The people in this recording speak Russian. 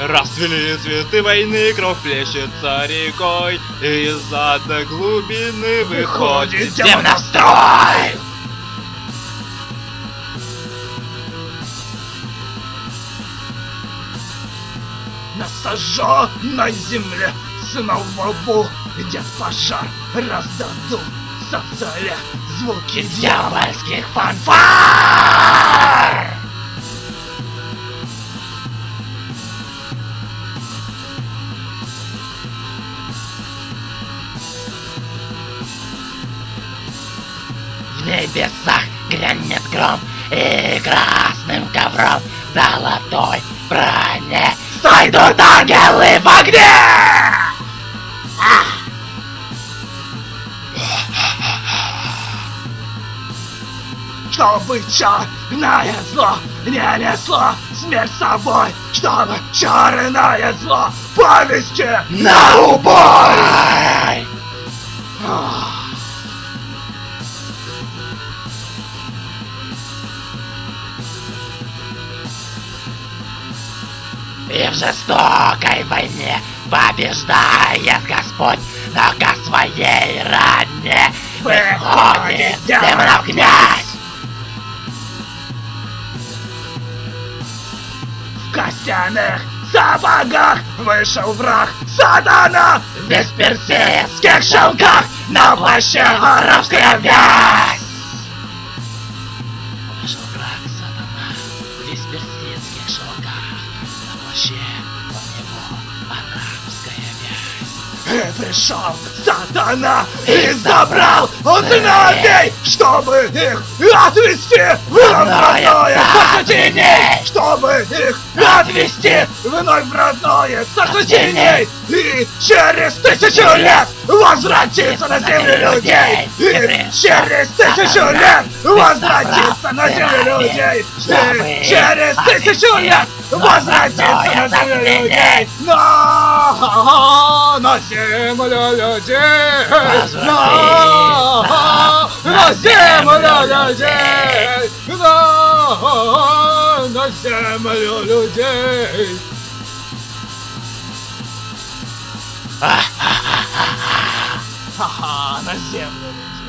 Расцвели цветы войны, кровь плещется рекой, из-за до глубины выходит темнострой! На сожженной земле снова будет пожар, раздадут соцеля звуки дьявольских фанфар! В небесах грянет гром, и красным ковром в золотой броне сойдут ангелы в огне! Чтобы черное зло не несло смерть с собой, чтобы черное зло повести на убой! И в жестокой войне побеждает Господь, но ко своей ране выходит демонов князь. В костяных сапогах вышел враг сатана, в бесперсидских шелках на плаще арабская вязь. Вышел враг сатана, в бесперсидских шелках. У него арабская вязь. И пришел сатана и забрал знамей, чтобы их отвести вновь в родное царство теней, чтобы их отвести вновь в родное царство теней, и через 1000 лет возвратиться на землю людей, и через 1000 лет возвратиться на землю людей, и через 1000 лет возвратиться на землю людей, на землю людей, на землю людей, на землю людей. Ха-ха, на землю людей.